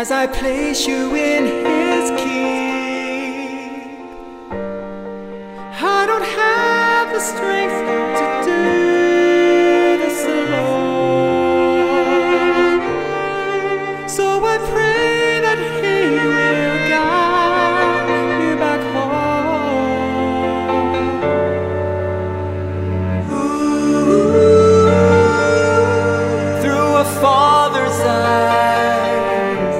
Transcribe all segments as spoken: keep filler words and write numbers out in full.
as I place you in His keep. I don't have the strength to do this alone, so I pray that He will guide you back home. Ooh, through a father's eyes.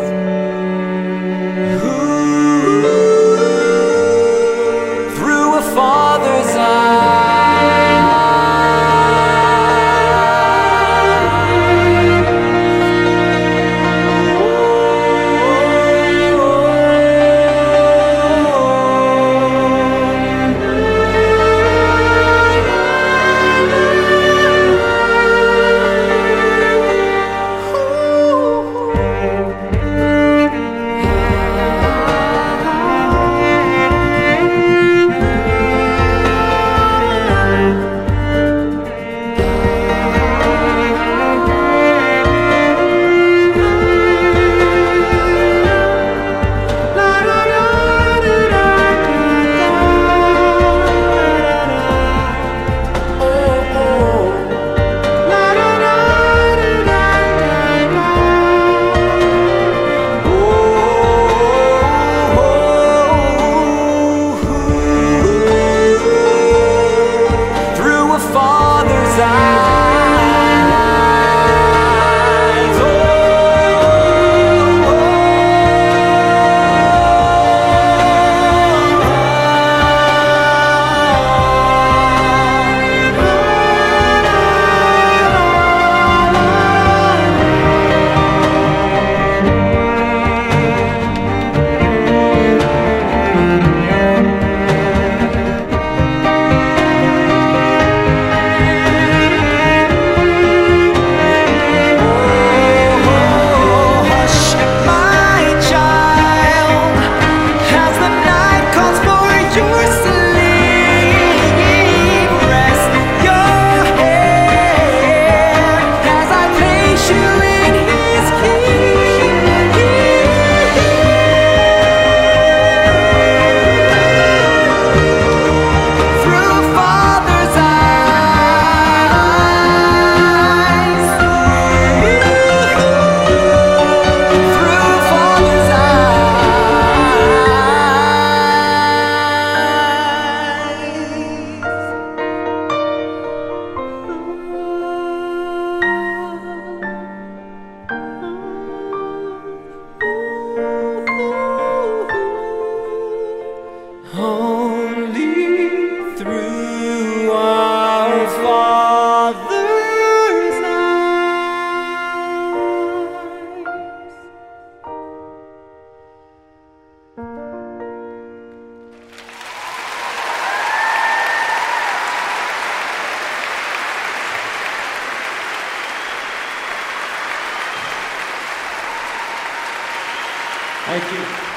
Ooh, through a father's eyes. Only through our Father's eyes. Thank you.